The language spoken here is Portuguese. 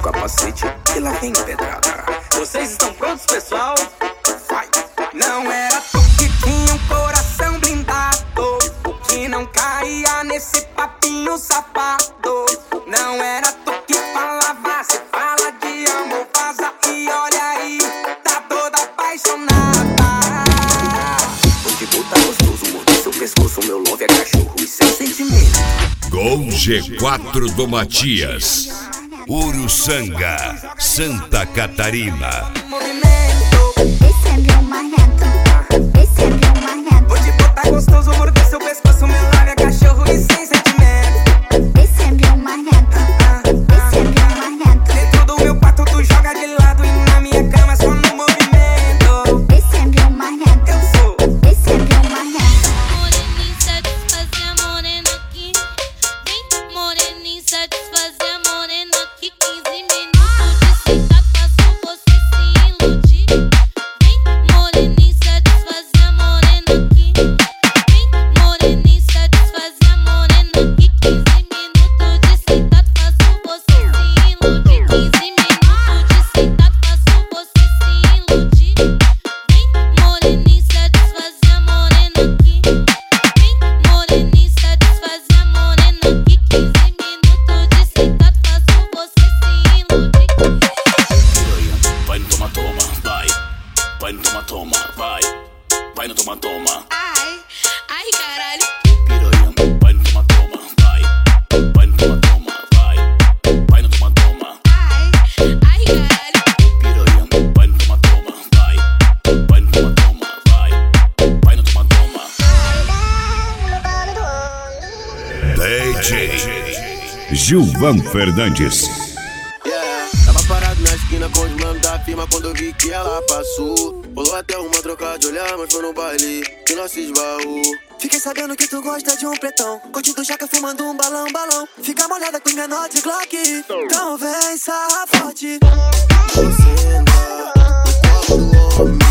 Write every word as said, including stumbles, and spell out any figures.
capacete e lá vem pedrada. Vocês estão prontos, pessoal? Vai! Não era tu que tinha um coração blindado, que não caía nesse papinho safado. Não era tu que falava, cê fala de amor, vaza e olha aí, tá toda apaixonada. Vou te botar gostoso, morder seu pescoço, meu love é cachorro e sem sentimento. Gol G quatro do Matias, Uruçanga, Santa Catarina. Esse é meu marreto, esse é meu marreto. Vou te botar gostoso, morder seu pescoço, meu love é cachorro e sem sentimento. Esse é meu marreto, esse é meu marreto. Dentro do meu quarto tu joga de lado e na minha cama só no movimento. Esse é meu marreto, Eu sou. esse é meu marreto. Moreninho satisfazer a morena aqui. Vem, moreninho satisfazer a morena aqui. quinze minutos de sentado faço você se iludir. Vem, moreninho satisfazer a morena aqui. Vem, moreninho satisfazer a morena aqui. quinze minutos de sentado faço você se iludir. quinze minutos de sentado faço você se iludir. Vem, moreninho satisfazer a morena aqui. Vem, moreninho satisfazer a morena aqui. quinze minutos de sentado faço você se iludir. Vai no toma, toma, vai. Vai no toma, toma, vai. Vai no toma, toma. Ai, ai, caralho. Piranha, vai no toma, toma, vai. Vai no toma, toma, vai. Vai no toma, toma. Ai, ai, caralho. Piranha, vai no toma, toma, vai. Vai no toma, toma, vai. Vai no toma, toma. D J Gilvan Fernandes. Yeah. Tava parado na esquina com os manos da firma quando eu vi que ela passou. Rolou até uma troca de olhar, mas foi no baile que nós se esbarrou. Fiquei sabendo que tu gosta de um pretão, curtindo jaca fumando um balão, balão. Fica molhada com os menores de Glock, então vem sarra forte. Senta no colo do homem.